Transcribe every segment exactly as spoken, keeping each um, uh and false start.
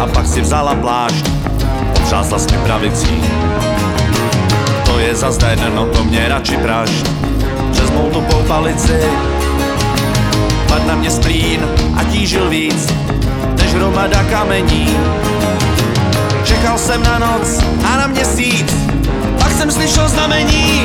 a pak si vzala plášť. Potřásla s mi pravicí. To je zas den, no to mě radši prašť. Přes mou tupou palici pad na mě splín a tížil víc než hromada kamení. Čekal jsem na noc a na měsíc, pak jsem slyšel znamení.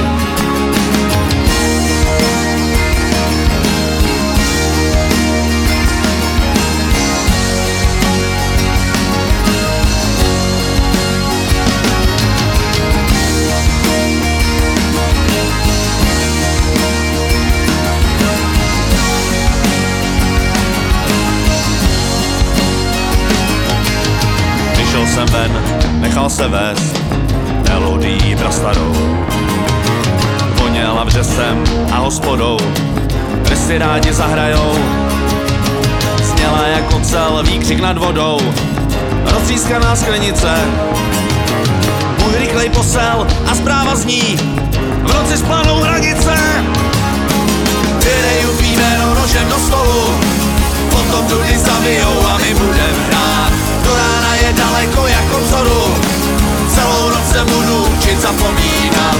Vyšel jsem ven, nechal se vést melodií prastarou. Voněla vřesem a hospodou, kde si rádi zahrajou. Zněla jako cel výkřik nad vodou, roztřískaná sklenice. Můj rychlej posel a zpráva zní, v noci splanou hranice. Vydeju tvý jméno nožem do stolu, potom dudy zabijou a my budem hrát. Do rána je daleko jako vzoru, celou noc se budu učit zapomínat.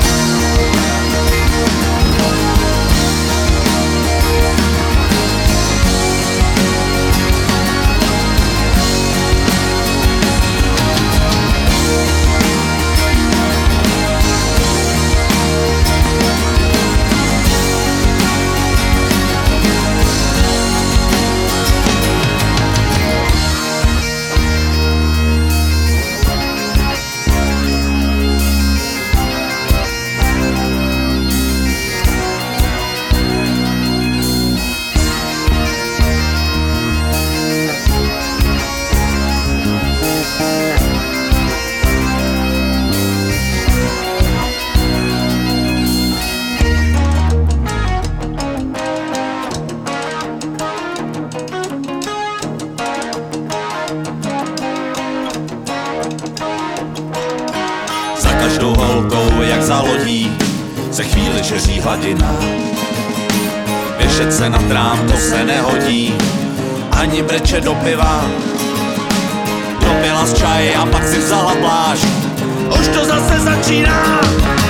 Každou holkou, jak za lodí, se chvíli šeří hladina. Věšet se na trám, to se nehodí, ani brečet do piva. Dopila z čaj a pak si vzala plášť, už to zase začíná.